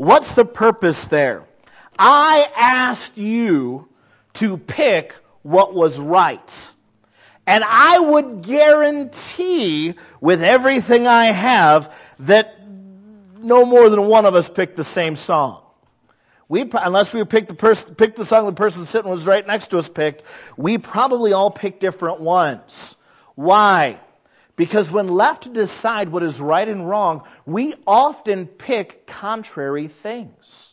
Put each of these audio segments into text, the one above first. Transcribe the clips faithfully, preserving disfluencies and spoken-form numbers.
What's the purpose there? I asked you to pick what was right. And I would guarantee with everything I have that no more than one of us picked the same song. We, unless we picked the person, picked the song the person sitting was right next to us picked, we probably all picked different ones. Why? Because when left to decide what is right and wrong, we often pick contrary things.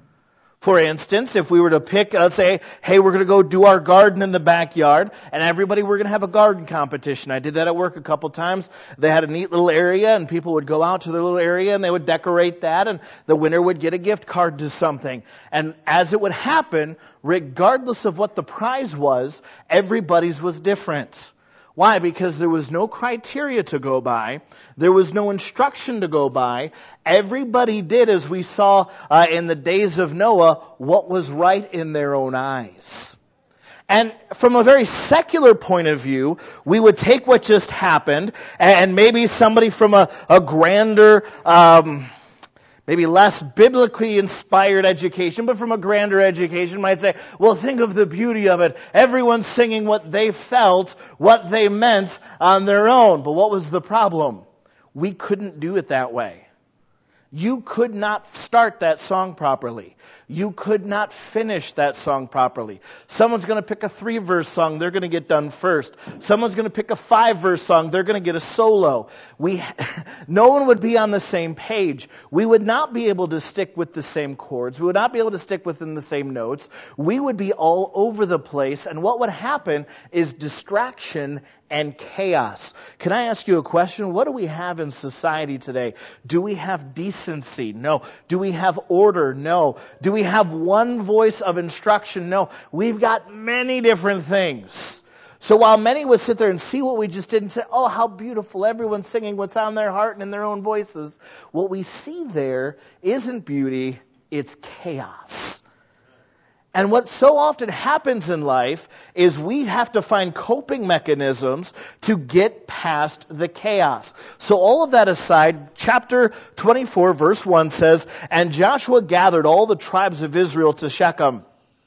For instance, if we were to pick, let's say, hey, we're going to go do our garden in the backyard, and everybody, we're going to have a garden competition. I did that at work a couple times. They had a neat little area, and people would go out to their little area, and they would decorate that, and the winner would get a gift card to something. And as it would happen, regardless of what the prize was, everybody's was different. Why? Because there was no criteria to go by. There was no instruction to go by. Everybody did, as we saw uh, in the days of Noah, what was right in their own eyes. And from a very secular point of view, we would take what just happened, and maybe somebody from a, a grander, um, maybe less biblically inspired education, but from a grander education might say, well, think of the beauty of it. Everyone's singing what they felt, what they meant on their own. But what was the problem? We couldn't do it that way. You could not start that song properly. You could not finish that song properly. Someone's going to pick a three-verse song, they're going to get done first. Someone's going to pick a five-verse song, they're going to get a solo. We, no one would be on the same page. We would not be able to stick with the same chords. We would not be able to stick within the same notes. We would be all over the place, and what would happen is distraction and chaos. Can I ask you a question? What do we have in society today? Do we have decency? No. Do we have order? No. Do we have one voice of instruction? No. We've got many different things. So while many would sit there and see what we just did and say, oh, how beautiful, everyone's singing what's on their heart and in their own voices, what we see there isn't beauty, it's chaos. And what so often happens in life is we have to find coping mechanisms to get past the chaos. So all of that aside, chapter twenty-four, verse one says, and Joshua gathered all the tribes of Israel to Shechem,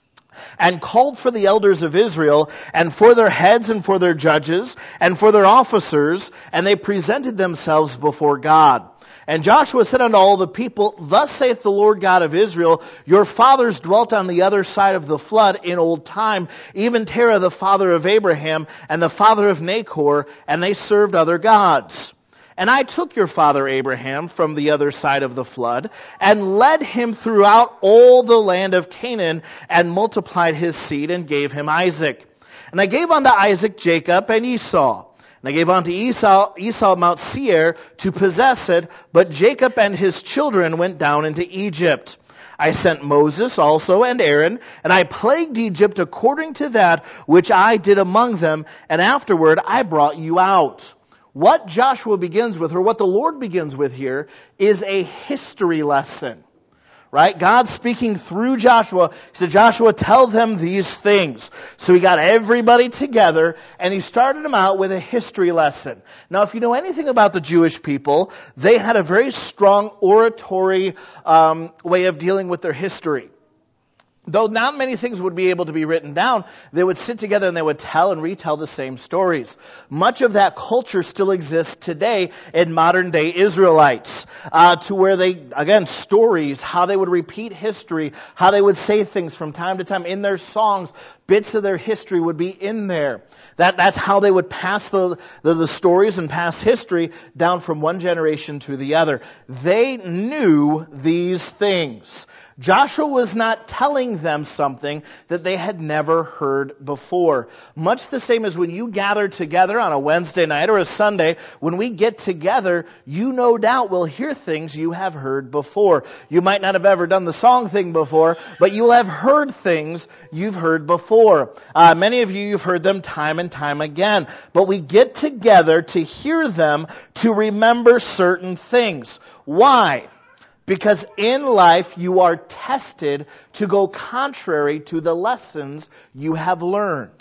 and called for the elders of Israel, and for their heads, and for their judges, and for their officers, and they presented themselves before God. And Joshua said unto all the people, thus saith the Lord God of Israel, your fathers dwelt on the other side of the flood in old time, even Terah the father of Abraham, and the father of Nachor, and they served other gods. And I took your father Abraham from the other side of the flood, and led him throughout all the land of Canaan, and multiplied his seed, and gave him Isaac. And I gave unto Isaac Jacob and Esau. And I gave unto Esau, Esau Mount Seir to possess it, but Jacob and his children went down into Egypt. I sent Moses also and Aaron, and I plagued Egypt according to that which I did among them, and afterward I brought you out. What Joshua begins with, or what the Lord begins with here, is a history lesson. Right? God speaking through Joshua. He said, Joshua, tell them these things. So he got everybody together and he started them out with a history lesson. Now, if you know anything about the Jewish people, they had a very strong oratory um, way of dealing with their history. Though not many things would be able to be written down, they would sit together and they would tell and retell the same stories. Much of that culture still exists today in modern day Israelites, uh, to where they, again, stories, how they would repeat history, how they would say things from time to time in their songs, bits of their history would be in there. That, that's how they would pass the, the, the stories and pass history down from one generation to the other. They knew these things. Joshua was not telling them something that they had never heard before. Much the same as when you gather together on a Wednesday night or a Sunday, when we get together, you no doubt will hear things you have heard before. You might not have ever done the song thing before, but you will have heard things you've heard before. Uh, many of you, you've heard them time and time again. But we get together to hear them, to remember certain things. Why? Because in life you are tested to go contrary to the lessons you have learned.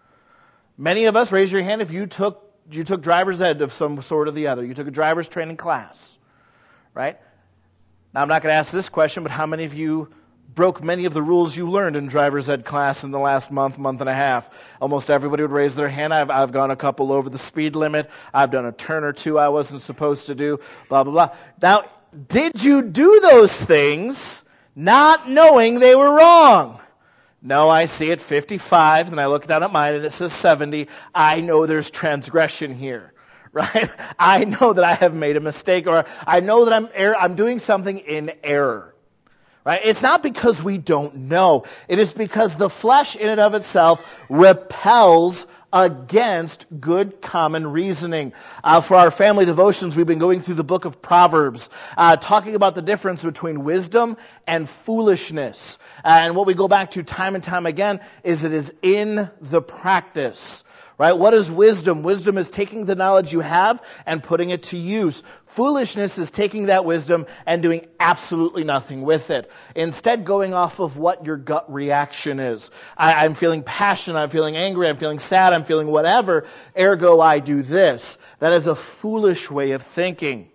Many of us, raise your hand if you took you took driver's ed of some sort or the other. You took a driver's training class, right? Now, I'm not going to ask this question, but how many of you broke many of the rules you learned in driver's ed class in the last month, month and a half? Almost everybody would raise their hand. I've, I've gone a couple over the speed limit. I've done a turn or two I wasn't supposed to do, blah, blah, blah. Now, did you do those things not knowing they were wrong? No, I see it fifty-five, and I look down at mine and it says seventy. I know there's transgression here. Right? I know that I have made a mistake, or I know that I'm er- I'm doing something in error. Right? It's not because we don't know. It is because the flesh in and of itself repels against good common reasoning. Uh, for our family devotions, we've been going through the book of Proverbs, uh, talking about the difference between wisdom and foolishness. And what we go back to time and time again is it is in the practice. Right? What is wisdom? Wisdom is taking the knowledge you have and putting it to use. Foolishness is taking that wisdom and doing absolutely nothing with it. Instead, going off of what your gut reaction is. I, I'm feeling passionate, I'm feeling angry, I'm feeling sad, I'm feeling whatever, ergo I do this. That is a foolish way of thinking.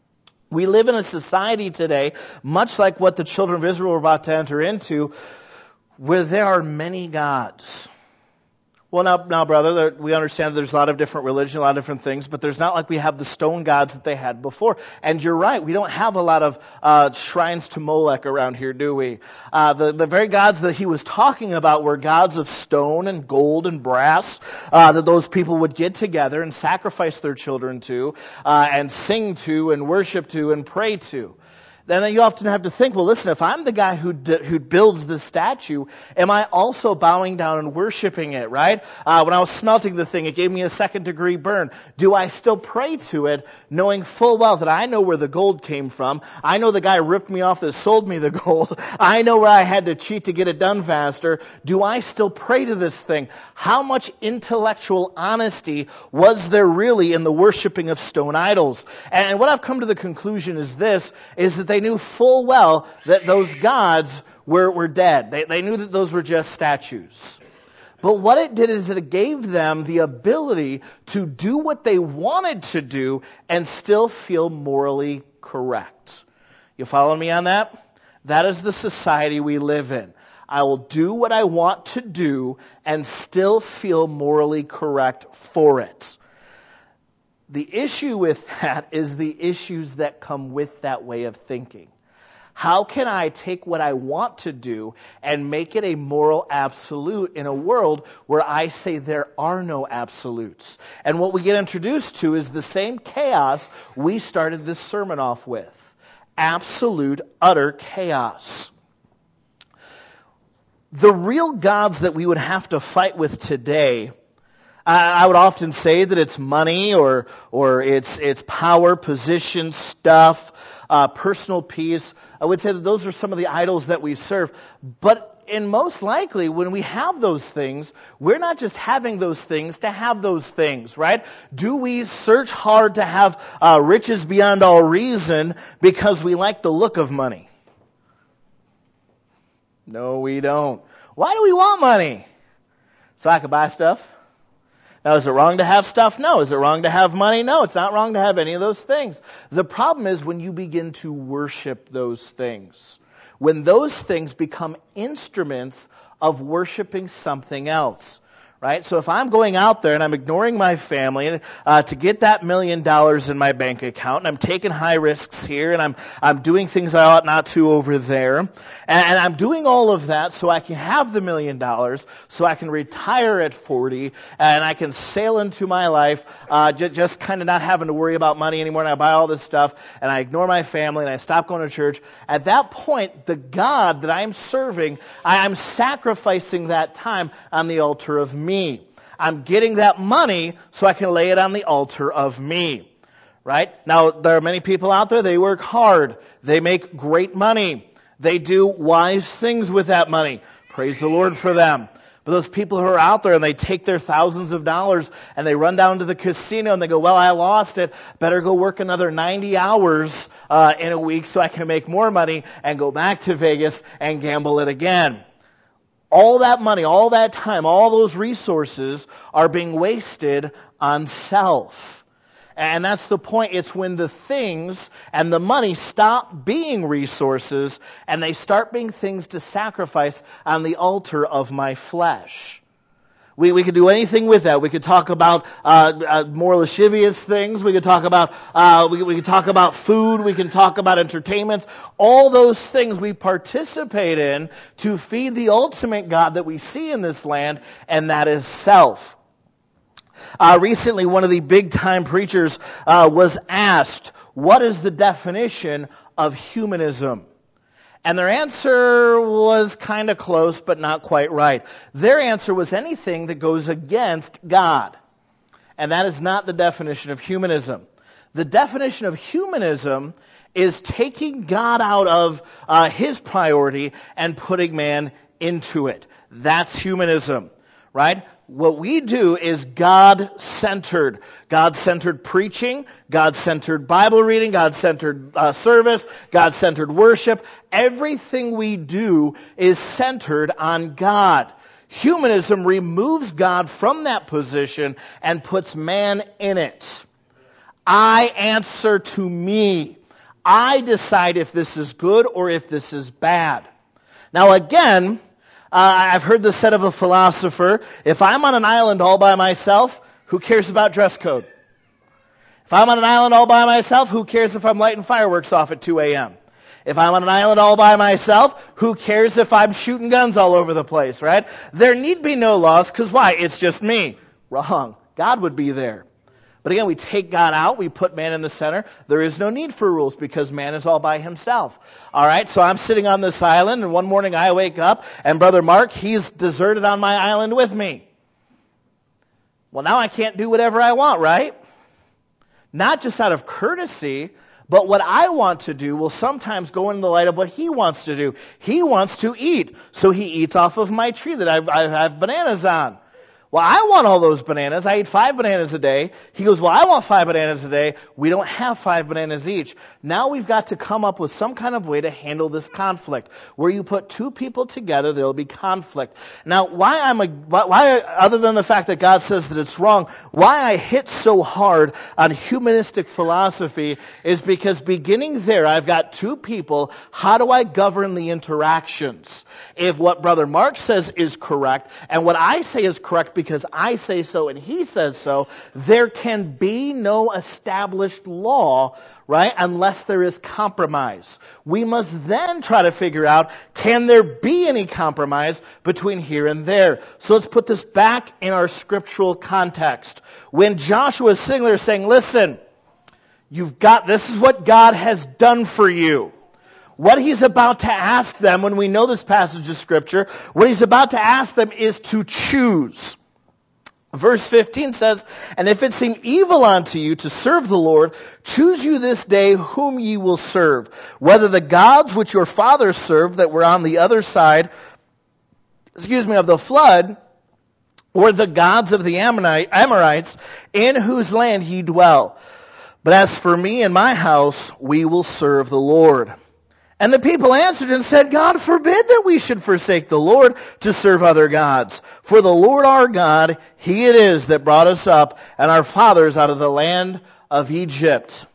We live in a society today, much like what the children of Israel were about to enter into, where there are many gods. Well, now, now, brother, we understand that there's a lot of different religion, a lot of different things, but there's not like we have the stone gods that they had before. And you're right, we don't have a lot of uh shrines to Molech around here, do we? Uh the, the very gods that he was talking about were gods of stone and gold and brass, uh that those people would get together and sacrifice their children to, uh and sing to and worship to and pray to. Then you often have to think, well, listen, if I'm the guy who d- who builds this statue, am I also bowing down and worshiping it, right? Uh, when I was smelting the thing, it gave me a second degree burn. Do I still pray to it, knowing full well that I know where the gold came from? I know the guy ripped me off that sold me the gold. I know where I had to cheat to get it done faster. Do I still pray to this thing? How much intellectual honesty was there really in the worshiping of stone idols? And what I've come to the conclusion is this, is that they knew full well that those gods were, were dead. They, they knew that those were just statues. But what it did is it gave them the ability to do what they wanted to do and still feel morally correct. You follow me on that? That is the society we live in. I will do what I want to do and still feel morally correct for it. The issue with that is the issues that come with that way of thinking. How can I take what I want to do and make it a moral absolute in a world where I say there are no absolutes? And what we get introduced to is the same chaos we started this sermon off with. Absolute, utter chaos. The real gods that we would have to fight with today, I would often say that it's money or or it's it's power, position, stuff, uh, personal peace. I would say that those are some of the idols that we serve. But in most likely, when we have those things, we're not just having those things to have those things, right? Do we search hard to have uh, riches beyond all reason because we like the look of money? No, we don't. Why do we want money? So I can buy stuff? Now, is it wrong to have stuff? No. Is it wrong to have money? No, it's not wrong to have any of those things. The problem is when you begin to worship those things. When those things become instruments of worshiping something else. Right? So if I'm going out there and I'm ignoring my family uh, to get that million dollars in my bank account, and I'm taking high risks here, and I'm I'm doing things I ought not to over there, and, and I'm doing all of that so I can have the million dollars, so I can retire at forty, and I can sail into my life uh, j- just kind of not having to worry about money anymore, and I buy all this stuff, and I ignore my family, and I stop going to church. At that point, the God that I'm serving, I, I'm sacrificing that time on the altar of me. I'm getting that money so I can lay it on the altar of me. Right? Now, there are many people out there, they work hard. They make great money. They do wise things with that money. Praise the Lord for them. But those people who are out there and they take their thousands of dollars and they run down to the casino and they go, well, I lost it. Better go work another ninety hours uh, in a week so I can make more money and go back to Vegas and gamble it again. All that money, all that time, all those resources are being wasted on self. And that's the point. It's when the things and the money stop being resources and they start being things to sacrifice on the altar of my flesh. We we could do anything with that. We could talk about uh, uh more lascivious things. We could talk about uh we we could talk about food. We can talk about entertainments. All those things we participate in to feed the ultimate God that we see in this land, and that is self. Uh, recently, one of the big-time preachers uh, was asked, what is the definition of humanism? And their answer was kind of close, but not quite right. Their answer was anything that goes against God. And that is not the definition of humanism. The definition of humanism is taking God out of uh, His priority and putting man into it. That's humanism, right? What we do is God-centered. God-centered preaching, God-centered Bible reading, God-centered uh, service, God-centered worship. Everything we do is centered on God. Humanism removes God from that position and puts man in it. I answer to me. I decide if this is good or if this is bad. Now again, Uh, I've heard this said of a philosopher, if I'm on an island all by myself, who cares about dress code? If I'm on an island all by myself, who cares if I'm lighting fireworks off at two a.m.? If I'm on an island all by myself, who cares if I'm shooting guns all over the place, right? There need be no laws, because why? It's just me. Wrong. God would be there. But again, we take God out, we put man in the center. There is no need for rules because man is all by himself. All right, so I'm sitting on this island, and one morning I wake up, and Brother Mark, he's deserted on my island with me. Well, now I can't do whatever I want, right? Not just out of courtesy, but what I want to do will sometimes go in the light of what he wants to do. He wants to eat, so he eats off of my tree that I, I have bananas on. Well, I want all those bananas. I eat five bananas a day. He goes, well, I want five bananas a day. We don't have five bananas each. Now we've got to come up with some kind of way to handle this conflict. Where you put two people together, there will be conflict. Now, why I'm a, why, other than the fact that God says that it's wrong, why I hit so hard on humanistic philosophy is because beginning there, I've got two people. How do I govern the interactions? If what Brother Mark says is correct, and what I say is correct because I say so and he says so, there can be no established law, right, unless there is compromise. We must then try to figure out, can there be any compromise between here and there? So let's put this back in our scriptural context. When Joshua is sitting there saying, listen, you've got, this is what God has done for you. What he's about to ask them, when we know this passage of Scripture, what he's about to ask them is to choose. Verse fifteen says, and if it seem evil unto you to serve the Lord, choose you this day whom ye will serve, whether the gods which your fathers served that were on the other side, excuse me, of the flood, or the gods of the Amorites, in whose land ye dwell. But as for me and my house, we will serve the Lord. And the people answered and said, God forbid that we should forsake the Lord to serve other gods. For the Lord our God, He it is that brought us up and our fathers out of the land of Egypt.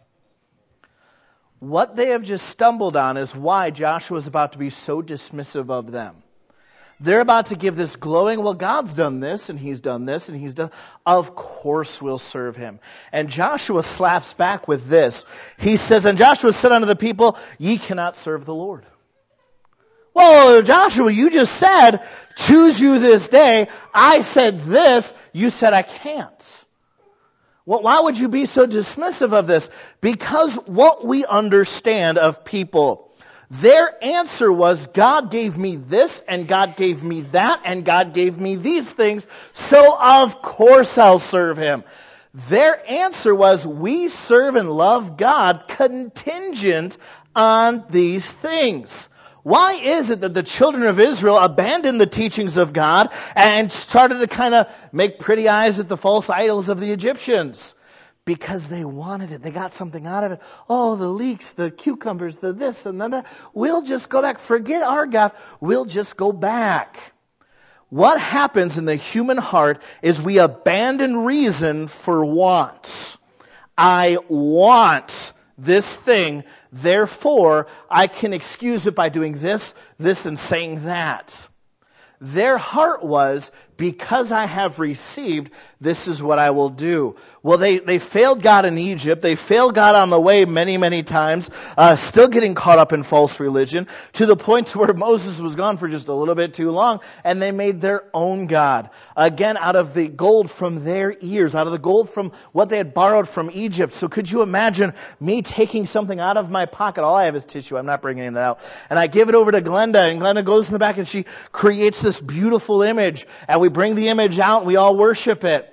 What they have just stumbled on is why Joshua is about to be so dismissive of them. They're about to give this glowing, well, God's done this, and He's done this, and He's done... Of course we'll serve Him. And Joshua slaps back with this. He says, and Joshua said unto the people, ye cannot serve the Lord. Well, Joshua, you just said, choose you this day. I said this. You said I can't. Well, why would you be so dismissive of this? Because what we understand of people... Their answer was, God gave me this, and God gave me that, and God gave me these things, so of course I'll serve Him. Their answer was, we serve and love God contingent on these things. Why is it that the children of Israel abandoned the teachings of God and started to kind of make pretty eyes at the false idols of the Egyptians? Because they wanted it. They got something out of it. Oh, the leeks, the cucumbers, the this and that. We'll just go back. Forget our God. We'll just go back. What happens in the human heart is we abandon reason for wants. I want this thing, therefore I can excuse it by doing this, this, and saying that. Their heart was, because I have received, this is what I will do. Well, they, they failed God in Egypt. They failed God on the way many, many times, uh, still getting caught up in false religion, to the point to where Moses was gone for just a little bit too long, and they made their own God. Again, out of the gold from their ears, out of the gold from what they had borrowed from Egypt. So could you imagine me taking something out of my pocket? All I have is tissue. I'm not bringing it out. And I give it over to Glenda, and Glenda goes in the back and she creates this beautiful image, and we bring the image out and we all worship it.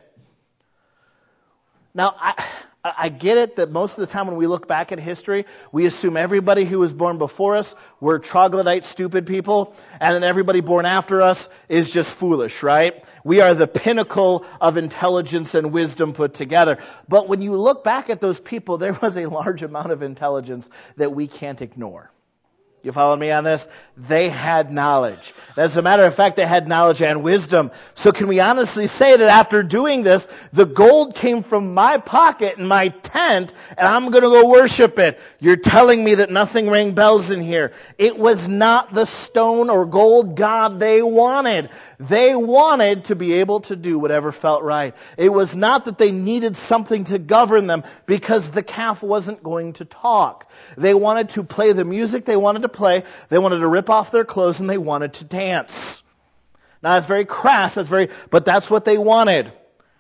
Now, I, I get it that most of the time when we look back at history, we assume everybody who was born before us were troglodyte, stupid people, and then everybody born after us is just foolish, right? We are the pinnacle of intelligence and wisdom put together. But when you look back at those people, there was a large amount of intelligence that we can't ignore. You follow me on this? They had knowledge. As a matter of fact, they had knowledge and wisdom. So can we honestly say that after doing this, the gold came from my pocket in my tent, and I'm going to go worship it? You're telling me that nothing rang bells in here. It was not the stone or gold God they wanted. They wanted to be able to do whatever felt right. It was not that they needed something to govern them because the calf wasn't going to talk. They wanted to play the music they wanted to play. They wanted to rip off their clothes, and they wanted to dance. Now that's very crass, that's very, but that's what they wanted.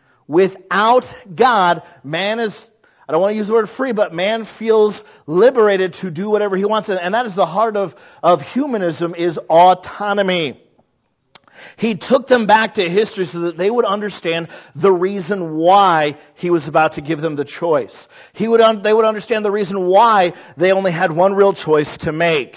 Without God, man is, I don't want to use the word free, but man feels liberated to do whatever he wants. And that is the heart of, of humanism, is autonomy. He took them back to history so that they would understand the reason why he was about to give them the choice. He would, un- they would understand the reason why they only had one real choice to make.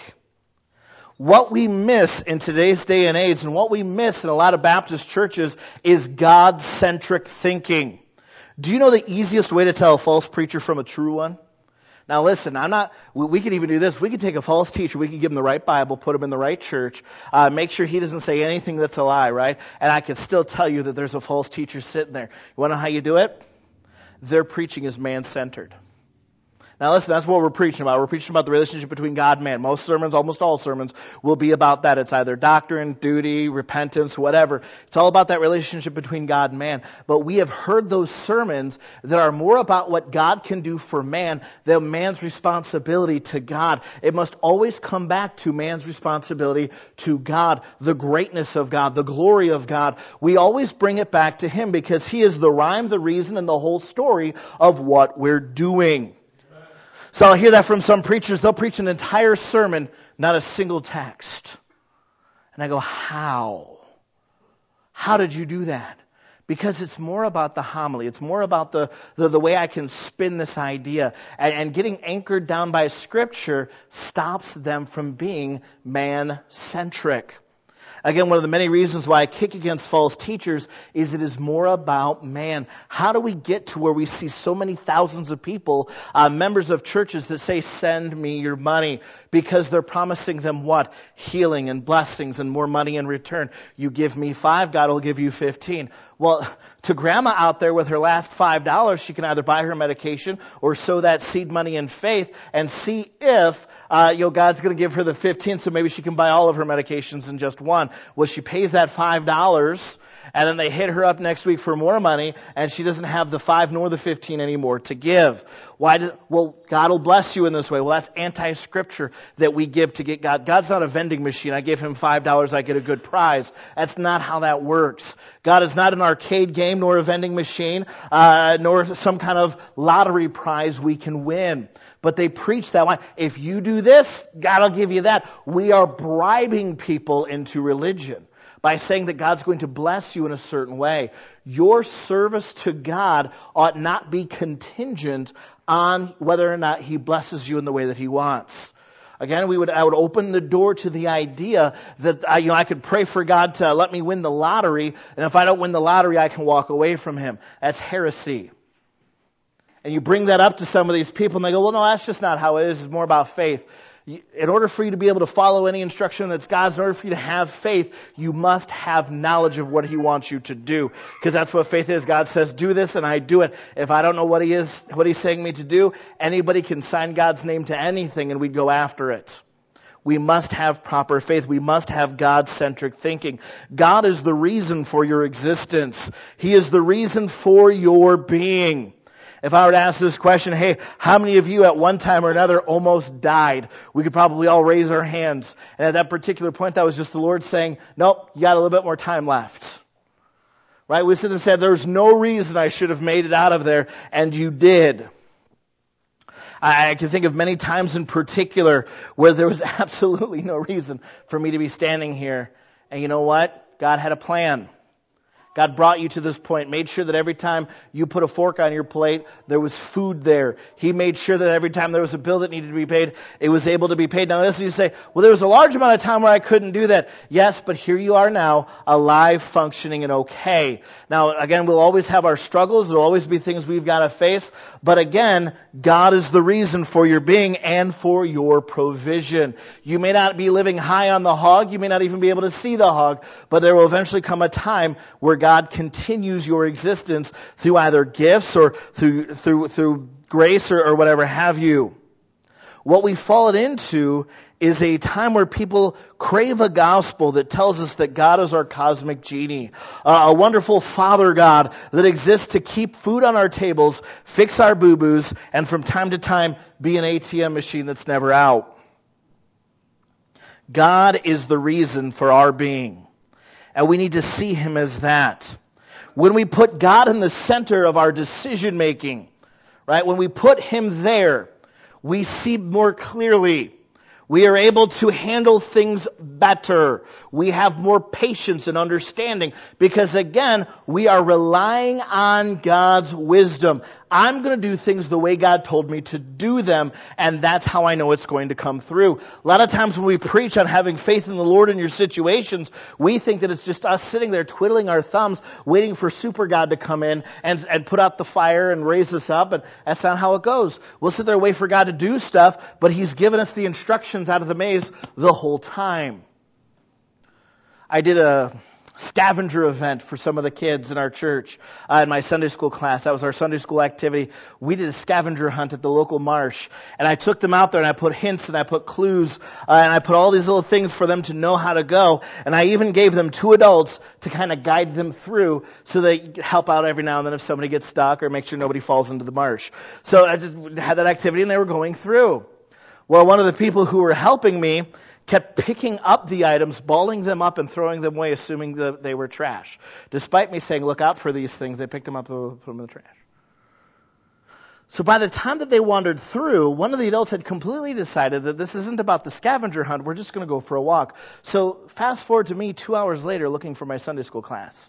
What we miss in today's day and age, and what we miss in a lot of Baptist churches, is God-centric thinking. Do you know the easiest way to tell a false preacher from a true one? Now listen, I'm not, we, we could even do this. We could take a false teacher, we could give him the right Bible, put him in the right church, uh, make sure he doesn't say anything that's a lie, right? And I could still tell you that there's a false teacher sitting there. You want to know how you do it? Their preaching is man-centered. Now listen, that's what we're preaching about. We're preaching about the relationship between God and man. Most sermons, almost all sermons, will be about that. It's either doctrine, duty, repentance, whatever. It's all about that relationship between God and man. But we have heard those sermons that are more about what God can do for man than man's responsibility to God. It must always come back to man's responsibility to God, the greatness of God, the glory of God. We always bring it back to Him because He is the rhyme, the reason, and the whole story of what we're doing. So I'll hear that from some preachers. They'll preach an entire sermon, not a single text. And I go, how? How did you do that? Because it's more about the homily. It's more about the, the, the way I can spin this idea. And, and getting anchored down by Scripture stops them from being man-centric. Again, one of the many reasons why I kick against false teachers is it is more about man. How do we get to where we see so many thousands of people, uh, members of churches that say, send me your money, because they're promising them what? Healing and blessings and more money in return. You give me five, God will give you fifteen. Well, to grandma out there with her last five dollars, she can either buy her medication or sow that seed money in faith and see if, uh, you know, God's going to give her the fifteen, so maybe she can buy all of her medications in just one. Well, she pays that five dollars, and then they hit her up next week for more money, and she doesn't have the five nor the fifteen anymore to give. Why? Do, well, God will bless you in this way. Well, that's anti-scripture that we give to get God. God's not a vending machine. I give him five dollars, I get a good prize. That's not how that works. God is not an arcade game, nor a vending machine, uh, nor some kind of lottery prize we can win. But they preach that way. If you do this, God will give you that. We are bribing people into religion by saying that God's going to bless you in a certain way. Your service to God ought not be contingent on whether or not He blesses you in the way that He wants. Again, we would I would open the door to the idea that I, you know I could pray for God to let me win the lottery, and if I don't win the lottery, I can walk away from Him. That's heresy. And you bring that up to some of these people, and they go, well, no, that's just not how it is. It's more about faith. In order for you to be able to follow any instruction that's God's, in order for you to have faith, you must have knowledge of what He wants you to do. Because that's what faith is. God says, do this, and I do it. If I don't know what He is, what He's saying me to do, anybody can sign God's name to anything and we'd go after it. We must have proper faith. We must have God-centric thinking. God is the reason for your existence. He is the reason for your being. If I were to ask this question, hey, how many of you at one time or another almost died? We could probably all raise our hands. And at that particular point, that was just the Lord saying, nope, you got a little bit more time left. Right? We sit and said, there's no reason I should have made it out of there, and you did. I, I can think of many times in particular where there was absolutely no reason for me to be standing here. And you know what? God had a plan. God brought you to this point, made sure that every time you put a fork on your plate, there was food there. He made sure that every time there was a bill that needed to be paid, it was able to be paid. Now listen, you say, well, there was a large amount of time where I couldn't do that. Yes, but here you are now, alive, functioning, and okay. Now, again, we'll always have our struggles. There'll always be things we've got to face. But again, God is the reason for your being and for your provision. You may not be living high on the hog. You may not even be able to see the hog. But there will eventually come a time where God continues your existence through either gifts or through through through grace or, or whatever have you. What we've fallen into is a time where people crave a gospel that tells us that God is our cosmic genie, uh, a wonderful Father God that exists to keep food on our tables, fix our boo-boos, and from time to time be an A T M machine that's never out. God is the reason for our being. And we need to see Him as that. When we put God in the center of our decision making, right? When we put Him there, we see more clearly. We are able to handle things better. We have more patience and understanding because, again, we are relying on God's wisdom. I'm going to do things the way God told me to do them, and that's how I know it's going to come through. A lot of times when we preach on having faith in the Lord in your situations, we think that it's just us sitting there twiddling our thumbs, waiting for super God to come in and, and put out the fire and raise us up, and that's not how it goes. We'll sit there and wait for God to do stuff, but He's given us the instructions out of the maze the whole time. I did a scavenger event for some of the kids in our church uh, in my Sunday school class. That was our Sunday school activity. We did a scavenger hunt at the local marsh, and I took them out there and I put hints and I put clues uh, and I put all these little things for them to know how to go, and I even gave them two adults to kind of guide them through so they could help out every now and then if somebody gets stuck or make sure nobody falls into the marsh. So I just had that activity and they were going through. Well, one of the people who were helping me kept picking up the items, balling them up, and throwing them away, assuming that they were trash. Despite me saying, look out for these things, they picked them up and put them in the trash. So by the time that they wandered through, one of the adults had completely decided that this isn't about the scavenger hunt, we're just going to go for a walk. So fast forward to me two hours later looking for my Sunday school class.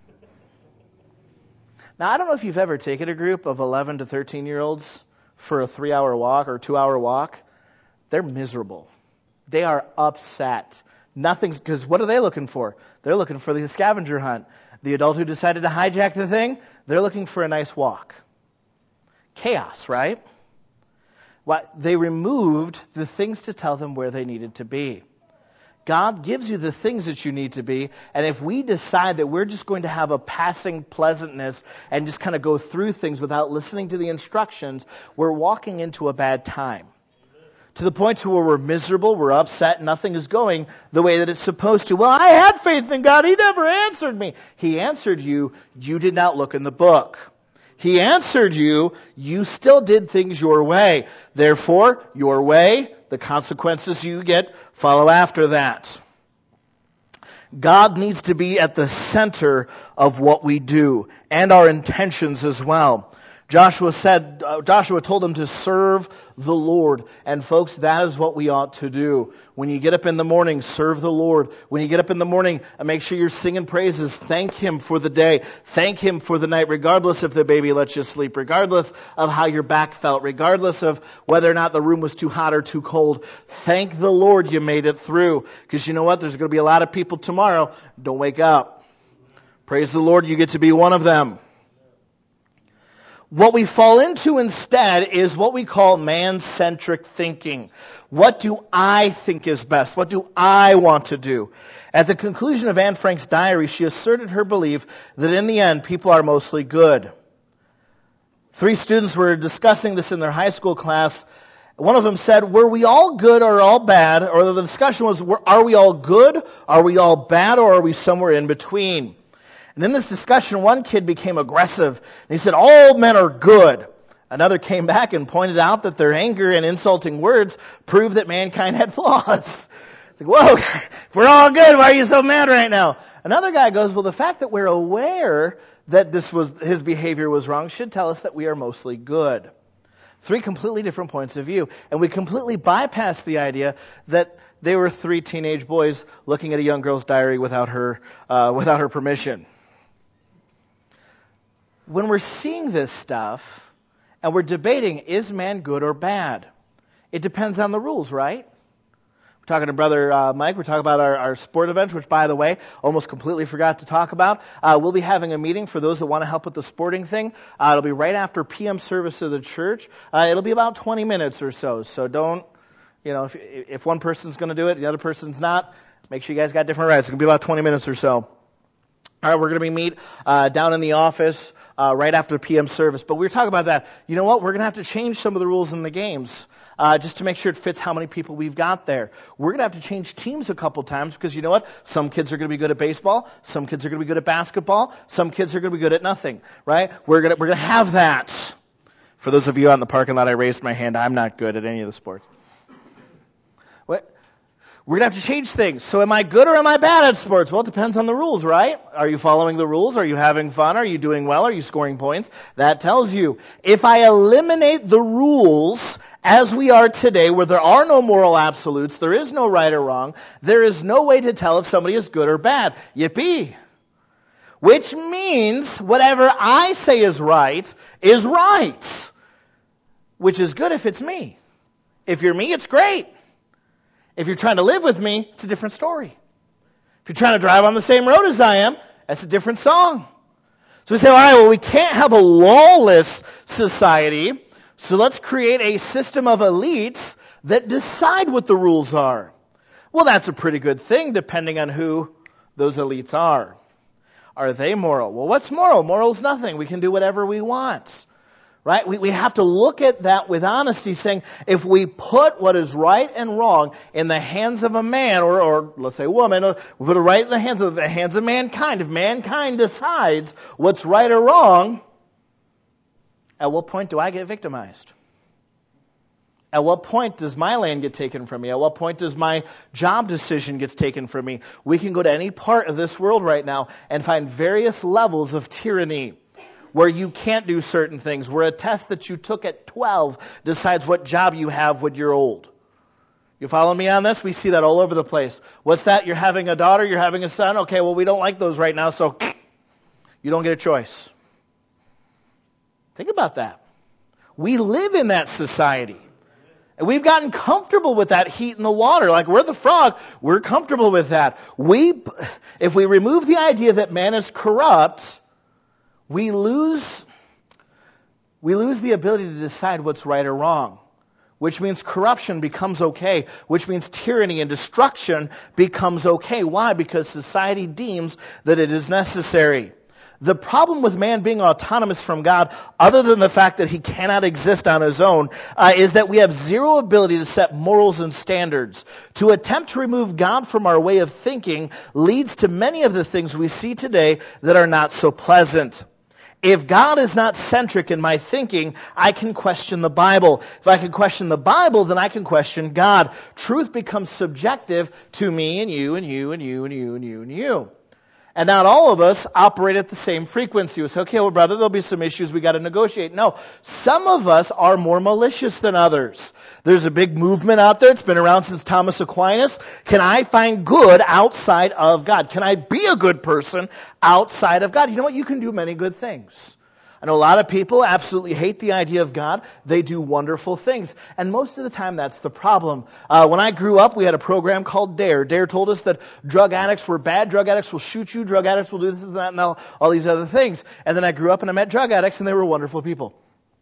Now, I don't know if you've ever taken a group of eleven to thirteen-year-olds for a three-hour walk or two-hour walk. They're miserable. They are upset. Nothing's, because what are they looking for? They're looking for the scavenger hunt. The adult who decided to hijack the thing, they're looking for a nice walk. Chaos, right? What, they removed the things to tell them where they needed to be. God gives you the things that you need to be, and if we decide that we're just going to have a passing pleasantness and just kind of go through things without listening to the instructions, we're walking into a bad time. To the point to where we're miserable, we're upset, nothing is going the way that it's supposed to. Well, I had faith in God. He never answered me. He answered you. You did not look in the book. He answered you. You still did things your way. Therefore, your way, the consequences you get, follow after that. God needs to be at the center of what we do and our intentions as well. Joshua said, uh, Joshua told them to serve the Lord. And folks, that is what we ought to do. When you get up in the morning, serve the Lord. When you get up in the morning, make sure you're singing praises. Thank Him for the day. Thank Him for the night, regardless if the baby lets you sleep, regardless of how your back felt, regardless of whether or not the room was too hot or too cold. Thank the Lord you made it through. Because you know what? There's going to be a lot of people tomorrow. Don't wake up. Praise the Lord, you get to be one of them. What we fall into instead is what we call man-centric thinking. What do I think is best? What do I want to do? At the conclusion of Anne Frank's diary, she asserted her belief that in the end, people are mostly good. Three students were discussing this in their high school class. One of them said, were we all good or all bad? Or the discussion was, are we all good? Are we all bad? Or are we somewhere in between? And in this discussion, one kid became aggressive. And he said, all men are good. Another came back and pointed out that their anger and insulting words proved that mankind had flaws. It's like, whoa, if we're all good, why are you so mad right now? Another guy goes, well, the fact that we're aware that this was, his behavior was wrong should tell us that we are mostly good. Three completely different points of view. And we completely bypassed the idea that they were three teenage boys looking at a young girl's diary without her, uh, without her permission. When we're seeing this stuff and we're debating, is man good or bad? It depends on the rules, right? We're talking to Brother uh, Mike. We're talking about our, our sport events, which, by the way, almost completely forgot to talk about. Uh, we'll be having a meeting for those that want to help with the sporting thing. Uh, it'll be right after P M service of the church. Uh, it'll be about twenty minutes or so. So don't, you know, if, if one person's going to do it, the other person's not, make sure you guys got different rights. It's going to be about twenty minutes or so. All right, we're going to be meet uh, down in the office uh, right after the P M service. But we were talking about that. You know what? We're going to have to change some of the rules in the games uh, just to make sure it fits how many people we've got there. We're going to have to change teams a couple times because you know what? Some kids are going to be good at baseball. Some kids are going to be good at basketball. Some kids are going to be good at nothing. Right? We're going to we're going to have that. For those of you out in the parking lot, I raised my hand. I'm not good at any of the sports. What? We're going to have to change things. So am I good or am I bad at sports? Well, it depends on the rules, right? Are you following the rules? Are you having fun? Are you doing well? Are you scoring points? That tells you. If I eliminate the rules as we are today, where there are no moral absolutes, there is no right or wrong, there is no way to tell if somebody is good or bad. Yippee! Which means whatever I say is right is right. Which is good if it's me. If you're me, it's great. If you're trying to live with me, it's a different story. If you're trying to drive on the same road as I am, that's a different song. So we say, all right, well, we can't have a lawless society, so let's create a system of elites that decide what the rules are. Well, that's a pretty good thing, depending on who those elites are. Are they moral? Well, what's moral? Moral's nothing. We can do whatever we want. Right? We, we have to look at that with honesty, saying, if we put what is right and wrong in the hands of a man, or, or let's say woman, or we put it right in the hands of the hands of mankind, if mankind decides what's right or wrong, at what point do I get victimized? At what point does my land get taken from me? At what point does my job decision get taken from me? We can go to any part of this world right now and find various levels of tyranny, where you can't do certain things, where a test that you took at twelve decides what job you have when you're old. You follow me on this? We see that all over the place. What's that? You're having a daughter, you're having a son? Okay, well, we don't like those right now, so you don't get a choice. Think about that. We live in that society. And we've gotten comfortable with that heat in the water. Like we're the frog, we're comfortable with that. We, if we remove the idea that man is corrupt, We lose, we lose the ability to decide what's right or wrong, which means corruption becomes okay, which means tyranny and destruction becomes okay. Why? Because society deems that it is necessary. The problem with man being autonomous from God, other than the fact that he cannot exist on his own, uh, is that we have zero ability to set morals and standards. To attempt to remove God from our way of thinking leads to many of the things we see today that are not so pleasant. If God is not centric in my thinking, I can question the Bible. If I can question the Bible, then I can question God. Truth becomes subjective to me and you and you and you and you and you and you. And not all of us operate at the same frequency. We say, okay, well, brother, there'll be some issues we got to negotiate. No, some of us are more malicious than others. There's a big movement out there. It's been around since Thomas Aquinas. Can I find good outside of God? Can I be a good person outside of God? You know what? You can do many good things. I know a lot of people absolutely hate the idea of God. They do wonderful things. And most of the time, that's the problem. Uh, when I grew up, we had a program called DARE. DARE told us that drug addicts were bad. Drug addicts will shoot you. Drug addicts will do this and that and all, all these other things. And then I grew up and I met drug addicts, and they were wonderful people.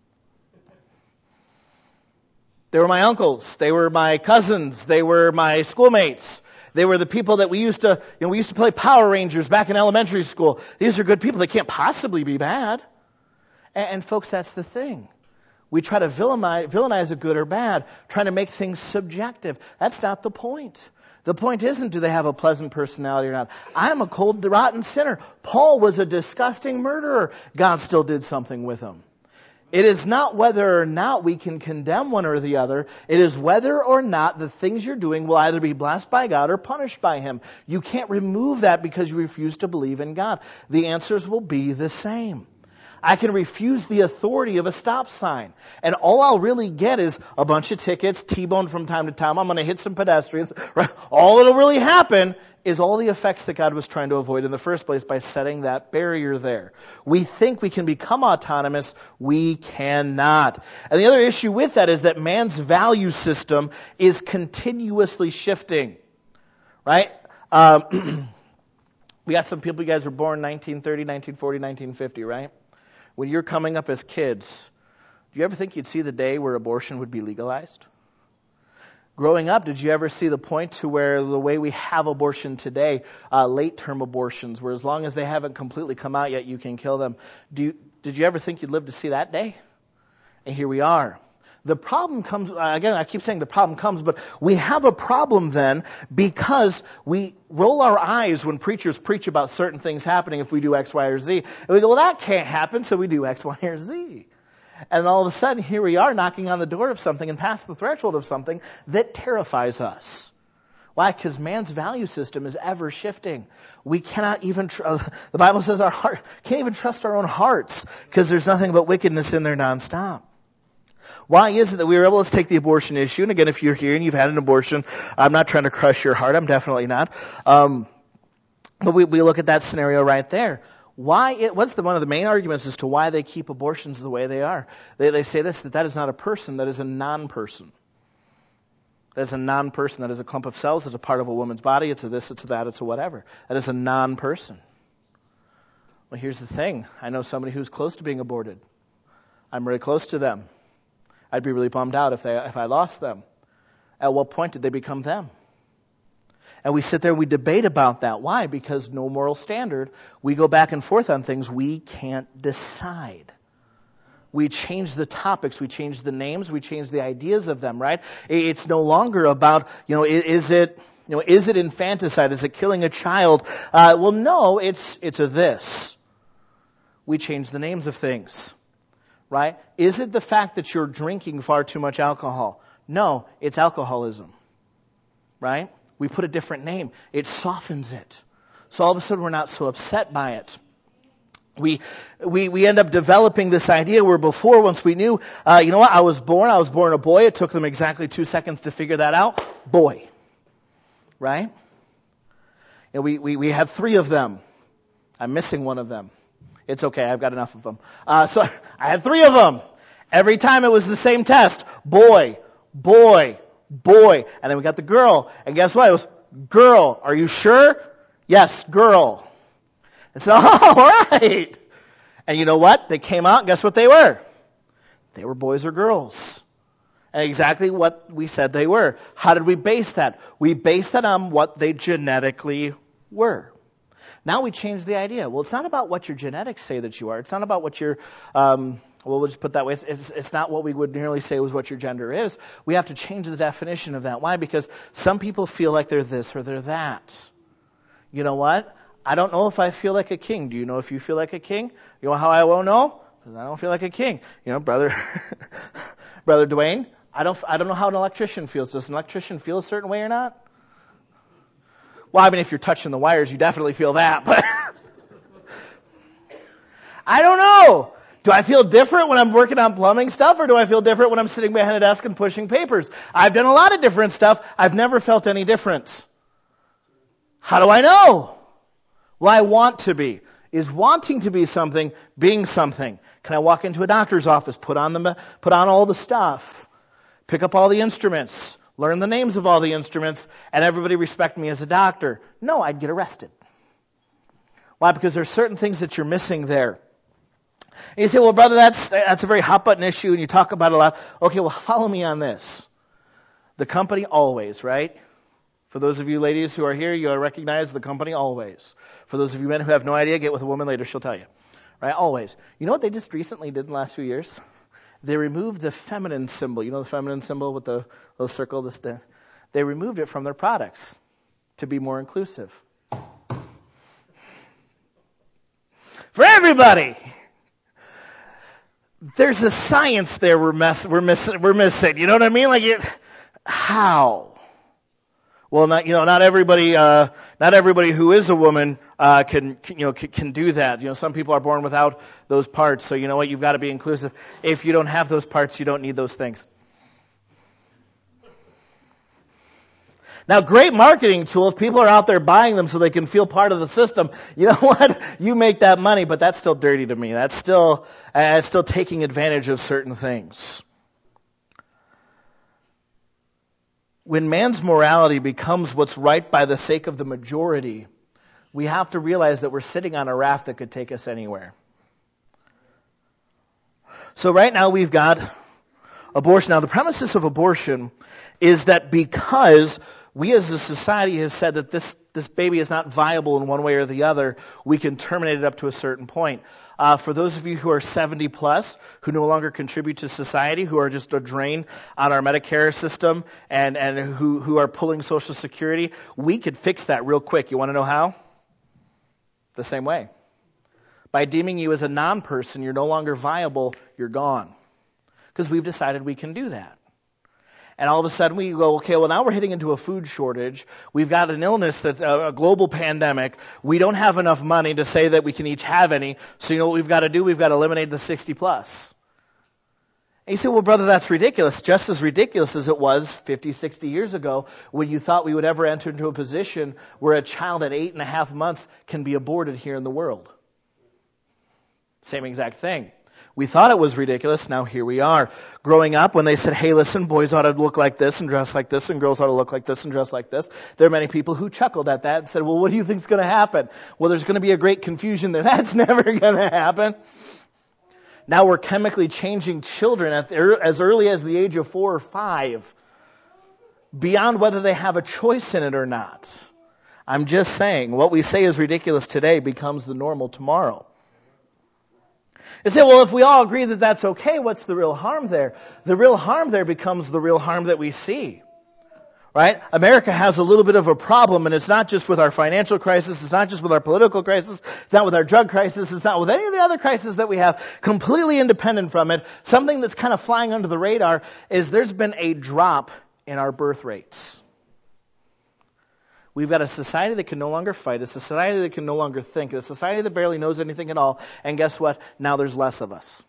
They were my uncles. They were my cousins. They were my schoolmates. They were the people that we used to, you know, we used to play Power Rangers back in elementary school. These are good people. They can't possibly be bad. And, and folks, that's the thing. We try to villainize, villainize a good or bad, trying to make things subjective. That's not the point. The point isn't do they have a pleasant personality or not. I'm a cold, rotten sinner. Paul was a disgusting murderer. God still did something with him. It is not whether or not we can condemn one or the other. It is whether or not the things you're doing will either be blessed by God or punished by Him. You can't remove that because you refuse to believe in God. The answers will be the same. I can refuse the authority of a stop sign. And all I'll really get is a bunch of tickets, T-boned from time to time. I'm going to hit some pedestrians. Right? All that'll really happen is all the effects that God was trying to avoid in the first place by setting that barrier there. We think we can become autonomous. We cannot. And the other issue with that is that man's value system is continuously shifting. Right? Um, we got some people, you guys were born nineteen thirty, nineteen forty, nineteen fifty, right? When you're coming up as kids, do you ever think you'd see the day where abortion would be legalized? Growing up, did you ever see the point to where the way we have abortion today, uh, late-term abortions, where as long as they haven't completely come out yet, you can kill them? Do you, did you ever think you'd live to see that day? And here we are. The problem comes, again, I keep saying the problem comes, but we have a problem then because we roll our eyes when preachers preach about certain things happening if we do X, Y, or Z. And we go, well, that can't happen, so we do X, Y, or Z. And all of a sudden, here we are knocking on the door of something and past the threshold of something that terrifies us. Why? Because man's value system is ever shifting. We cannot even, tr- uh, the Bible says our heart, can't even trust our own hearts because there's nothing but wickedness in there nonstop. Why is it that we were able to take the abortion issue? And again, if you're here and you've had an abortion, I'm not trying to crush your heart. I'm definitely not. Um, but we, we look at that scenario right there. Why? It, what's the, one of the main arguments as to why they keep abortions the way they are? They, they say this, that that is not a person, that is a non-person. That is a non-person. That is a clump of cells. It's a part of a woman's body. It's a this, it's a that, it's a whatever. That is a non-person. Well, here's the thing. I know somebody who's close to being aborted. I'm really close to them. I'd be really bummed out if they if I lost them. At what point did they become them? And we sit there and we debate about that. Why? Because no moral standard. We go back and forth on things we can't decide. We change the topics, we change the names, we change the ideas of them, right? It's no longer about, you know, is it, you know, is it infanticide? Is it killing a child? Uh, well, no, it's it's a this. We change the names of things. Right? Is it the fact that you're drinking far too much alcohol? No, it's alcoholism. Right? We put a different name. It softens it. So all of a sudden we're not so upset by it. We we we end up developing this idea where before, once we knew, uh, you know what, I was born, I was born a boy. It took them exactly two seconds to figure that out. Boy. Right? And we, we, we had three of them. I'm missing one of them. It's okay, I've got enough of them. Uh, so I had three of them. Every time it was the same test. Boy, boy, boy. And then we got the girl. And guess what? It was girl. Are you sure? Yes, girl. And so, all right. And you know what? They came out, and guess what they were? They were boys or girls. And exactly what we said they were. How did we base that? We based that on what they genetically were. Now we change the idea. Well, it's not about what your genetics say that you are. It's not about what your, um, well, we'll just put that way. It's, it's, it's not what we would nearly say was what your gender is. We have to change the definition of that. Why? Because some people feel like they're this or they're that. You know what? I don't know if I feel like a king. Do you know if you feel like a king? You know how I won't know? Because I don't feel like a king. You know, brother, brother Dwayne, I don't, I don't know how an electrician feels. Does an electrician feel a certain way or not? Well, I mean, if you're touching the wires, you definitely feel that, but I don't know. Do I feel different when I'm working on plumbing stuff, or do I feel different when I'm sitting behind a desk and pushing papers? I've done a lot of different stuff. I've never felt any different. How do I know? Well, I want to be. is wanting to be something, being something. Can I walk into a doctor's office, put on the, put on all the stuff, pick up all the instruments, learn the names of all the instruments, and everybody respect me as a doctor? No, I'd get arrested. Why? Because there's certain things that you're missing there. And you say, well, brother, that's that's a very hot button issue, and you talk about it a lot. Okay, well, follow me on this. The company always, right? For those of you ladies who are here, you recognize the company always. For those of you men who have no idea, get with a woman later, she'll tell you. Right? Always. You know what they just recently did in the last few years? They removed the feminine symbol. You know the feminine symbol with the little circle? This, the, they removed it from their products to be more inclusive. For everybody! There's a science there we're, mess, we're, miss, we're missing. You know what I mean? Like, it, how? Well, not you know, not everybody, uh, not everybody who is a woman uh, can, can you know can, can do that. You know, some people are born without those parts. So you know what? You've got to be inclusive. If you don't have those parts, you don't need those things. Now, great marketing tool. If people are out there buying them so they can feel part of the system, you know what? You make that money, but that's still dirty to me. That's still, uh, it's still taking advantage of certain things. When man's morality becomes what's right by the sake of the majority, we have to realize that we're sitting on a raft that could take us anywhere. So right now we've got abortion. Now, the premises of abortion is that because we as a society have said that this, this baby is not viable in one way or the other, we can terminate it up to a certain point. Uh, for those of you who are seventy plus, who no longer contribute to society, who are just a drain on our Medicare system, and, and who, who are pulling Social Security, we could fix that real quick. You want to know how? The same way. By deeming you as a non-person, you're no longer viable, you're gone. Because we've decided we can do that. And all of a sudden we go, okay, well now we're hitting into a food shortage. We've got an illness that's a, a global pandemic. We don't have enough money to say that we can each have any. So you know what we've got to do? We've got to eliminate the sixty plus. And you say, well, brother, that's ridiculous. Just as ridiculous as it was fifty, sixty years ago when you thought we would ever enter into a position where a child at eight and a half months can be aborted here in the world. Same exact thing. We thought it was ridiculous. Now here we are. Growing up, when they said, hey, listen, boys ought to look like this and dress like this, and girls ought to look like this and dress like this, there are many people who chuckled at that and said, well, what do you think's going to happen? Well, there's going to be a great confusion there. That's never going to happen. Now we're chemically changing children at the, as early as the age of four or five, beyond whether they have a choice in it or not. I'm just saying, what we say is ridiculous today becomes the normal tomorrow. You say, well, if we all agree that that's okay, what's the real harm there? The real harm there becomes the real harm that we see. Right? America has a little bit of a problem, and it's not just with our financial crisis, it's not just with our political crisis, it's not with our drug crisis, it's not with any of the other crises that we have, completely independent from it. Something that's kind of flying under the radar is there's been a drop in our birth rates. We've got a society that can no longer fight, a society that can no longer think, a society that barely knows anything at all, and guess what? Now there's less of us.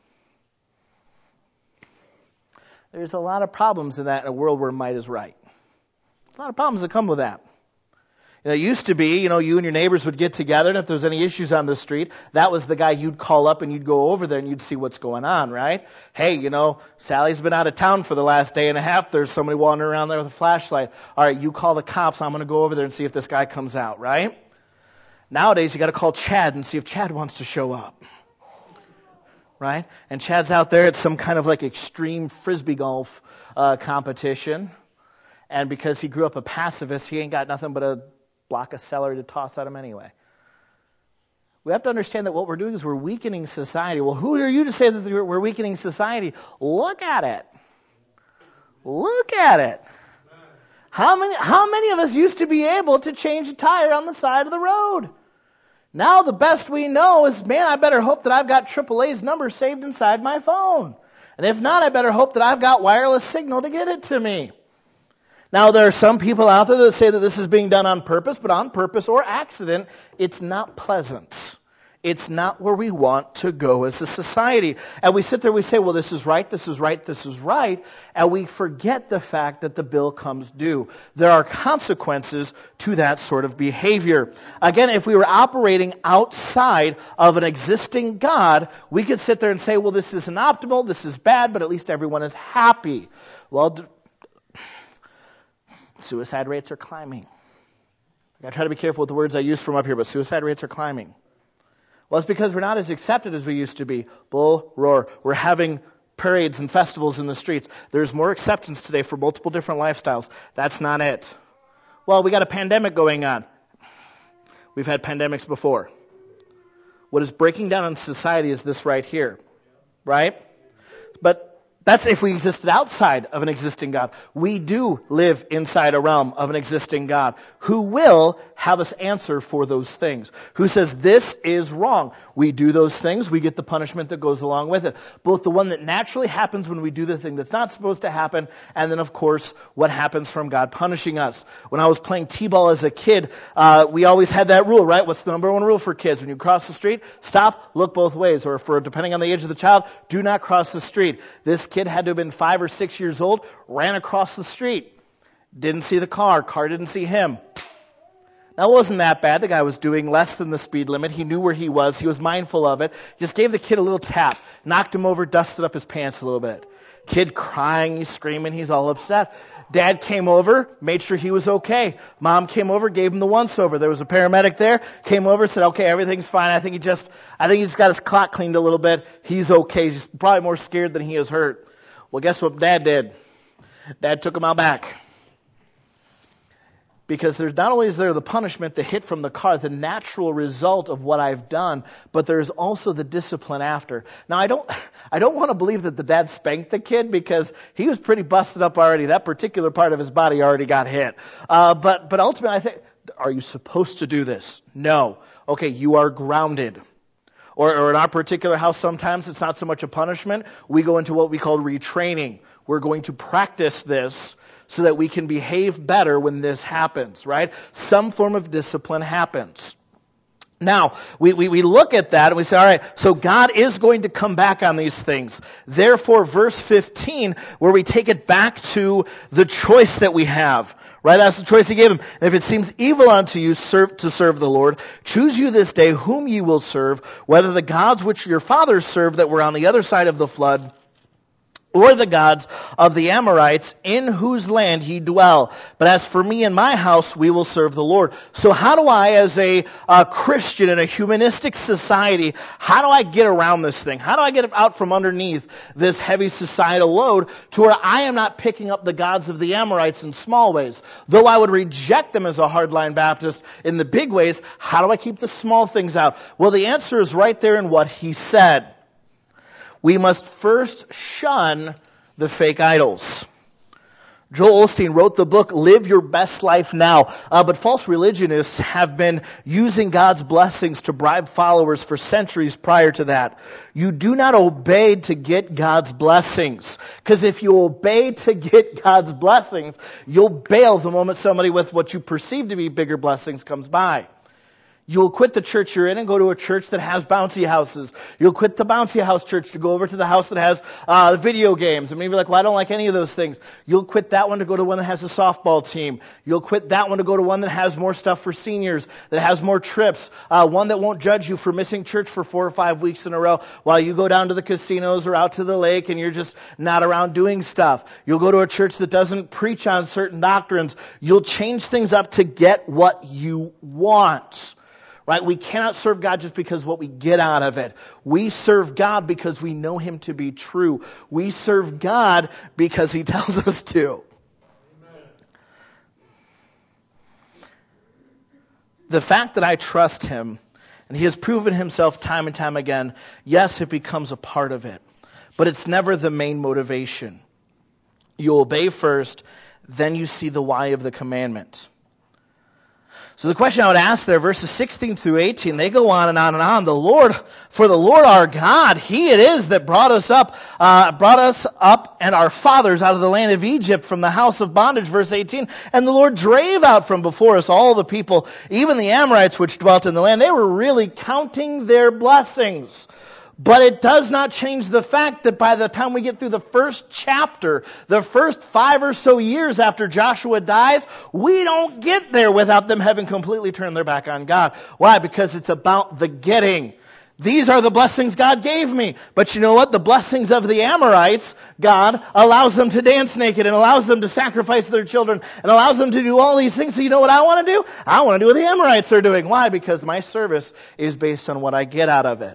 There's a lot of problems in that in a world where might is right. A lot of problems that come with that. You know, it used to be, you know, you and your neighbors would get together, and if there's any issues on the street, that was the guy you'd call up and you'd go over there and you'd see what's going on, right? Hey, you know, Sally's been out of town for the last day and a half. There's somebody wandering around there with a flashlight. All right, you call the cops. I'm going to go over there and see if this guy comes out, right? Nowadays, you got to call Chad and see if Chad wants to show up, right? And Chad's out there at some kind of like extreme frisbee golf uh, competition, and because he grew up a pacifist, he ain't got nothing but a block of celery to toss at him anyway. We have to understand that what we're doing is we're weakening society. Well, who are you to say that we're weakening society? Look at it. Look at it. How many, how many of us used to be able to change a tire on the side of the road? Now the best we know is, man, I better hope that I've got triple A's number saved inside my phone. And if not, I better hope that I've got wireless signal to get it to me. Now, there are some people out there that say that this is being done on purpose, but on purpose or accident, it's not pleasant. It's not where we want to go as a society. And we sit there, we say, well, this is right, this is right, this is right, and we forget the fact that the bill comes due. There are consequences to that sort of behavior. Again, if we were operating outside of an existing God, we could sit there and say, well, this isn't optimal, this is bad, but at least everyone is happy. Well, d- suicide rates are climbing. I try to be careful with the words I use from up here, but suicide rates are climbing. Well, it's because we're not as accepted as we used to be. Bull, roar. We're having parades and festivals in the streets. There's more acceptance today for multiple different lifestyles. That's not it. Well, we got a pandemic going on. We've had pandemics before. What is breaking down in society is this right here. Right? But that's if we existed outside of an existing God. We do live inside a realm of an existing God who will have us answer for those things. Who says this is wrong. We do those things, we get the punishment that goes along with it. Both the one that naturally happens when we do the thing that's not supposed to happen, and then of course what happens from God punishing us. When I was playing t-ball as a kid, uh, we always had that rule, right? What's the number one rule for kids? When you cross the street, stop, look both ways. Or for depending on the age of the child, do not cross the street. This kid had to have been five or six years old, ran across the street. Didn't see the car. Car didn't see him. Now, it wasn't that bad. The guy was doing less than the speed limit. He knew where he was. He was mindful of it. Just gave the kid a little tap. Knocked him over, dusted up his pants a little bit. Kid crying, he's screaming, he's all upset. Dad came over, made sure he was okay. Mom came over, gave him the once-over. There was a paramedic there, came over, said, okay, everything's fine. I think he just, I think he just got his clock cleaned a little bit. He's okay. He's probably more scared than he is hurt. Well, guess what Dad did? Dad took him out back. Because there's not only is there the punishment, the hit from the car, the natural result of what I've done, but there's also the discipline after. Now, I don't, I don't want to believe that the dad spanked the kid because he was pretty busted up already. That particular part of his body already got hit. Uh, but, but ultimately, I think, are you supposed to do this? No. Okay, you are grounded. Or, or in our particular house, sometimes it's not so much a punishment. We go into what we call retraining. We're going to practice this so that we can behave better when this happens, right? Some form of discipline happens. Now, we, we, we look at that and we say, all right, so God is going to come back on these things. Therefore, verse fifteen, where we take it back to the choice that we have, right? That's the choice he gave him. And if it seems evil unto you serve, to serve the Lord, choose you this day whom ye will serve, whether the gods which your fathers served that were on the other side of the flood, or the gods of the Amorites in whose land ye dwell. But as for me and my house, we will serve the Lord. So how do I, as a, a Christian in a humanistic society, how do I get around this thing? How do I get out from underneath this heavy societal load to where I am not picking up the gods of the Amorites in small ways? Though I would reject them as a hardline Baptist in the big ways, how do I keep the small things out? Well, the answer is right there in what he said. We must first shun the fake idols. Joel Osteen wrote the book, Live Your Best Life Now. Uh, but false religionists have been using God's blessings to bribe followers for centuries prior to that. You do not obey to get God's blessings. Because if you obey to get God's blessings, you'll bail the moment somebody with what you perceive to be bigger blessings comes by. You'll quit the church you're in and go to a church that has bouncy houses. You'll quit the bouncy house church to go over to the house that has uh video games. And maybe you're like, well, I don't like any of those things. You'll quit that one to go to one that has a softball team. You'll quit that one to go to one that has more stuff for seniors, that has more trips, uh one that won't judge you for missing church for four or five weeks in a row while you go down to the casinos or out to the lake and you're just not around doing stuff. You'll go to a church that doesn't preach on certain doctrines. You'll change things up to get what you want. Right? We cannot serve God just because what we get out of it. We serve God because we know Him to be true. We serve God because He tells us to. Amen. The fact that I trust Him, and He has proven Himself time and time again, yes, it becomes a part of it. But it's never the main motivation. You obey first, then you see the why of the commandment. So the question I would ask there, verses sixteen through eighteen, they go on and on and on. The Lord, for the Lord our God, He it is that brought us up, uh, brought us up and our fathers out of the land of Egypt from the house of bondage, verse eighteen. And the Lord drave out from before us all the people, even the Amorites which dwelt in the land. They were really counting their blessings. But it does not change the fact that by the time we get through the first chapter, the first five or so years after Joshua dies, we don't get there without them having completely turned their back on God. Why? Because it's about the getting. These are the blessings God gave me. But you know what? The blessings of the Amorites, God allows them to dance naked and allows them to sacrifice their children and allows them to do all these things. So you know what I want to do? I want to do what the Amorites are doing. Why? Because my service is based on what I get out of it.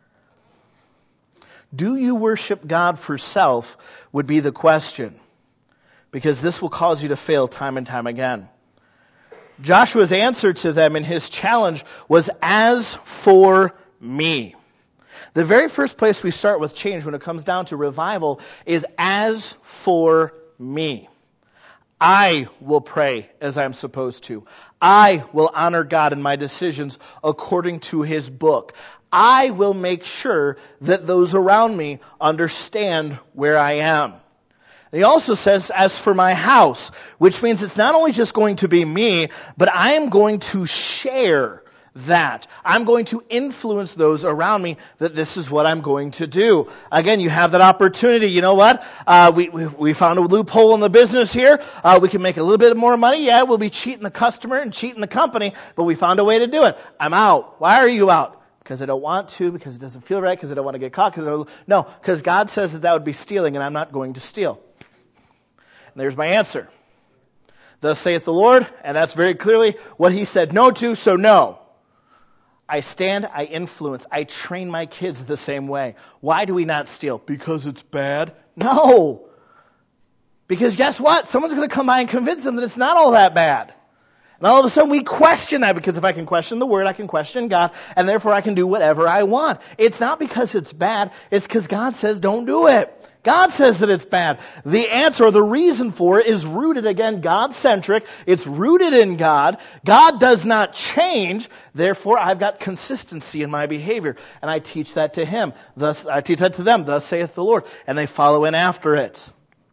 Do you worship God for self would be the question, because this will cause you to fail time and time again. Joshua's answer to them in his challenge was, as for me. The very first place we start with change when it comes down to revival is as for me. I will pray as I'm supposed to. I will honor God in my decisions according to His book. I will make sure that those around me understand where I am. And he also says, as for my house, which means it's not only just going to be me, but I am going to share that. I'm going to influence those around me that this is what I'm going to do. Again, you have that opportunity. You know what? Uh, we, we, we found a loophole in the business here. Uh, we can make a little bit more money. Yeah, we'll be cheating the customer and cheating the company, but we found a way to do it. I'm out. Why are you out? Because I don't want to, because it doesn't feel right, because I don't want to get caught. Because I don't, no, because God says that that would be stealing, and I'm not going to steal. And there's my answer. Thus saith the Lord, and that's very clearly what He said no to, so no. I stand, I influence, I train my kids the same way. Why do we not steal? Because it's bad? No. Because guess what? Someone's going to come by and convince them that it's not all that bad. And all of a sudden we question that, because if I can question the Word, I can question God, and therefore I can do whatever I want. It's not because it's bad, it's because God says don't do it. God says that it's bad. The answer, or the reason for it, is rooted, again, God-centric. It's rooted in God. God does not change. Therefore, I've got consistency in my behavior. And I teach that to Him. Thus, I teach that to them. Thus saith the Lord. And they follow in after it.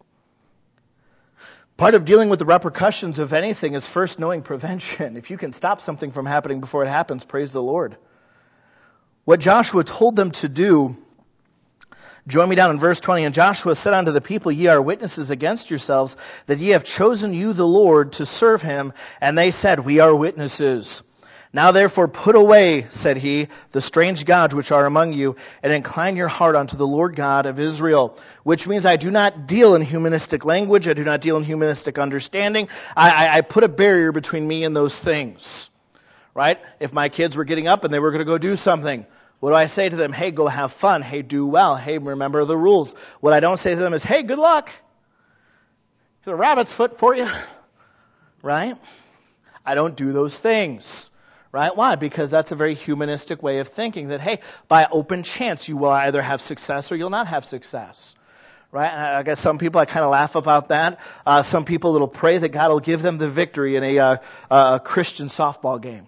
Part of dealing with the repercussions of anything is first knowing prevention. If you can stop something from happening before it happens, praise the Lord. What Joshua told them to do, join me down in verse twenty. And Joshua said unto the people, ye are witnesses against yourselves, that ye have chosen you the Lord to serve Him. And they said, we are witnesses. Now therefore put away, said he, the strange gods which are among you, and incline your heart unto the Lord God of Israel. Which means I do not deal in humanistic language. I do not deal in humanistic understanding. I, I, I put a barrier between me and those things. Right? If my kids were getting up and they were going to go do something, what do I say to them? Hey, go have fun. Hey, do well. Hey, remember the rules. What I don't say to them is, hey, good luck. Here's a rabbit's foot for you. Right? I don't do those things. Right? Why? Because that's a very humanistic way of thinking, that, hey, by open chance, you will either have success or you'll not have success. Right? And I guess some people, I kind of laugh about that. Uh, some people that'll pray that God will give them the victory in a, uh, a Christian softball game.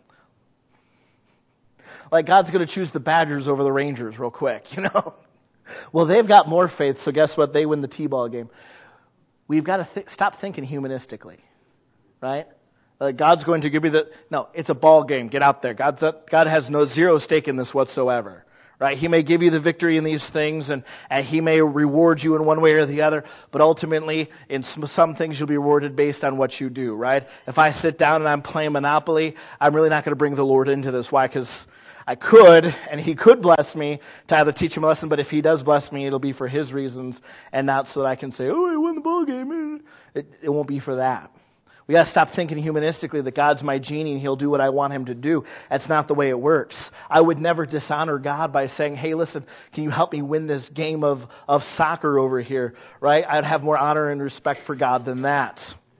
Like God's going to choose the Badgers over the Rangers real quick, you know? Well, they've got more faith, so guess what? They win the T-ball game. We've got to th- stop thinking humanistically. Right? Uh, God's going to give you the... No, it's a ball game. Get out there. God's a, God has no zero stake in this whatsoever. Right? He may give you the victory in these things, and, and He may reward you in one way or the other, but ultimately, in some, some things, you'll be rewarded based on what you do, right? If I sit down and I'm playing Monopoly, I'm really not going to bring the Lord into this. Why? Because I could, and He could bless me to either teach Him a lesson, but if He does bless me, it'll be for His reasons, and not so that I can say, oh, I won the ball game. It, it won't be for that. We got to stop thinking humanistically that God's my genie and He'll do what I want Him to do. That's not the way it works. I would never dishonor God by saying, hey, listen, can you help me win this game of, of soccer over here? Right? I'd have more honor and respect for God than that.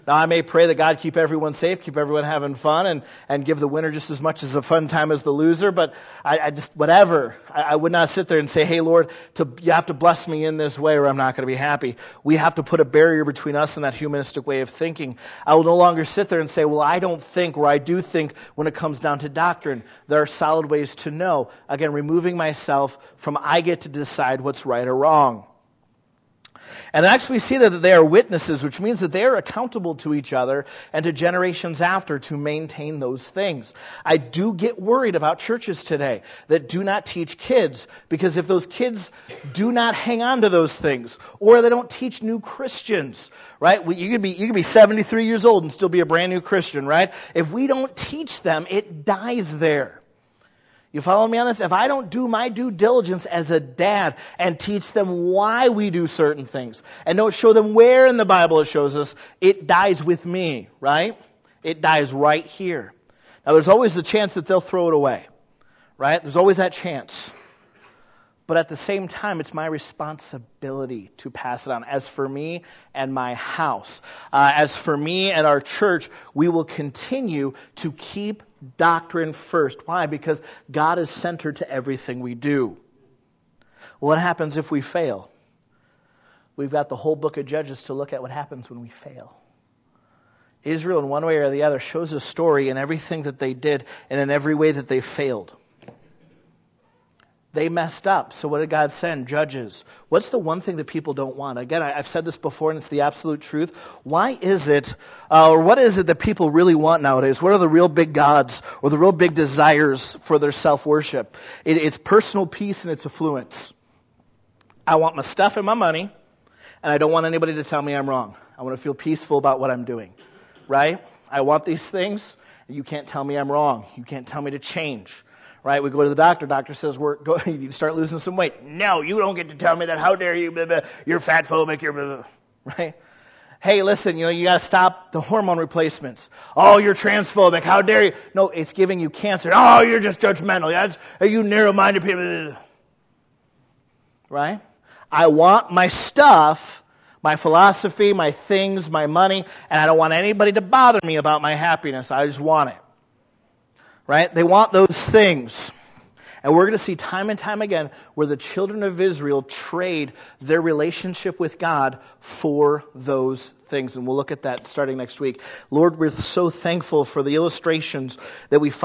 Now, I may pray that God keep everyone safe, keep everyone having fun, and, and give the winner just as much as a fun time as the loser, but I, I just, whatever. I, I would not sit there and say, hey, Lord, to, you have to bless me in this way or I'm not going to be happy. We have to put a barrier between us and that humanistic way of thinking. I will no longer sit there and say, well, I don't think, or I do think when it comes down to doctrine. There are solid ways to know. Again, removing myself from I get to decide what's right or wrong. And next we see that they are witnesses, which means that they are accountable to each other and to generations after to maintain those things. I do get worried about churches today that do not teach kids, because if those kids do not hang on to those things, or they don't teach new Christians, right? You could be, you could be seventy-three years old and still be a brand new Christian, right? If we don't teach them, it dies there. You follow me on this? If I don't do my due diligence as a dad and teach them why we do certain things and don't show them where in the Bible it shows us, it dies with me, right? It dies right here. Now there's always the chance that they'll throw it away, right? There's always that chance. But at the same time, it's my responsibility to pass it on. As for me and my house, uh, as for me and our church, we will continue to keep doctrine first. Why? Because God is centered to everything we do. What happens if we fail? We've got the whole book of Judges to look at what happens when we fail. Israel, in one way or the other, shows a story in everything that they did and in every way that they failed. They messed up. So what did God send? Judges. What's the one thing that people don't want? Again, I've said this before, and it's the absolute truth. Why is it, uh, or what is it that people really want nowadays? What are the real big gods or the real big desires for their self-worship? It, it's personal peace and it's affluence. I want my stuff and my money, and I don't want anybody to tell me I'm wrong. I want to feel peaceful about what I'm doing, right? I want these things, and you can't tell me I'm wrong. You can't tell me to change. Right, we go to the doctor. Doctor says we're go, you need to start losing some weight. No, you don't get to tell me that. How dare you? Blah, blah. You're fat phobic. You're blah, blah. Right. Hey, listen, you know you got to stop the hormone replacements. Oh, you're transphobic. How dare you? No, it's giving you cancer. Oh, you're just judgmental. That's, are you narrow-minded people? Right. I want my stuff, my philosophy, my things, my money, and I don't want anybody to bother me about my happiness. I just want it. Right? They want those things. And we're going to see time and time again where the children of Israel trade their relationship with God for those things. And we'll look at that starting next week. Lord, we're so thankful for the illustrations that we find